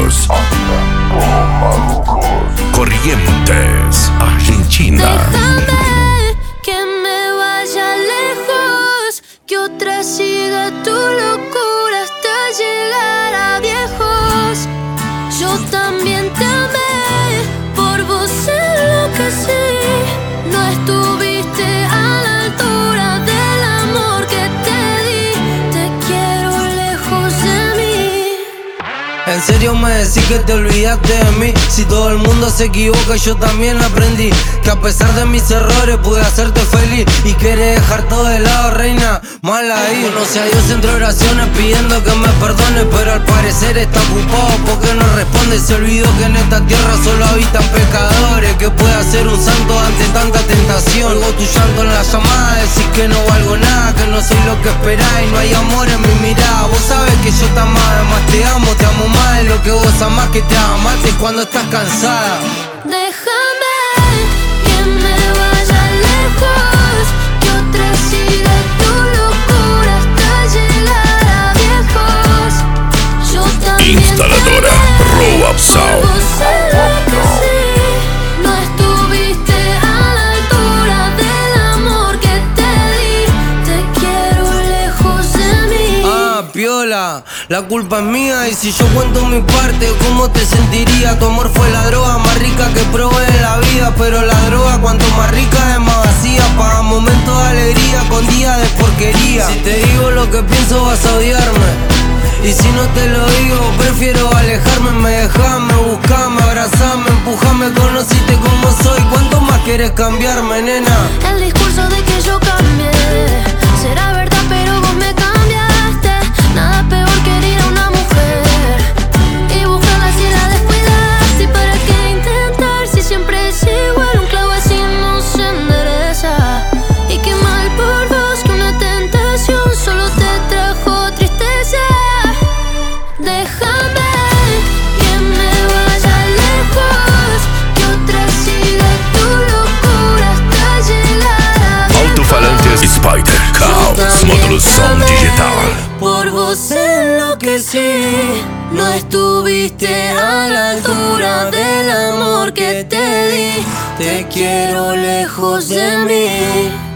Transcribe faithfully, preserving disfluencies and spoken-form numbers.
Records. Corrientes, Argentina. Déjame que me vaya lejos, que otra siga tu locura hasta llegar a viejos. Yo también te amé, por vos enloquecí. No estuviste a la altura del amor que te di. Te quiero lejos de mí. En serio me decís que te olvidaste de mí. Si todo el mundo se equivoca, yo también aprendí que a pesar de mis errores pude hacerte feliz. Y quieres dejar todo de lado, reina, mal ahí. Conocí a Dios entre oraciones pidiendo que me perdone, pero al parecer está ocupado porque no responde. Se olvidó que en esta tierra solo habitan pecadores. ¿Qué puede hacer un santo ante tanta tentación? Oigo tu llanto en la llamada, decís que no valgo nada, que no soy lo que esperás y no hay amor en mi mirada. Vos sabés que yo te amaba, además te amo, te amo más de lo que vos amás, que te amaste cuando estás cansada. Déjame que me vaya lejos, que otra siga tu locura hasta llegar a viejos. Yo también Instaladora te Rob Sound. por vos enloquecí. No estuviste a la altura del amor que te di. Te quiero lejos de mí. Ah, piola, la culpa es mía y si yo cuento mi parte, ¿cómo te sentiría? Tu amor fue la droga más rica que probé en la vida, pero la droga cuanto más rica es más vacía. Paga momentos de alegría con días de porquería. Si te digo lo que pienso vas a odiarme, y si no te lo digo prefiero alejarme. Me dejame, buscame, abrazame, empujame, conociste como soy. ¿Cuánto más quieres cambiarme, nena? El discurso de que yo cambié será verdad, pero vos me cambiaste. Nada peor que herir a una mujer y buscarla si la descuidaste. ¿Y para qué intentar si siempre es igual? Un clavo así no se endereza. Y qué mal por vos que una tentación solo te trajo tristeza. Déjame que me vaya lejos, que otra siga tu locura hasta llegar a viejos. Alto-falantes Spider Caos, módulo Sound Digital. Por vos enloquecí. No estuviste a la altura del amor que te di. Te quiero lejos de mí.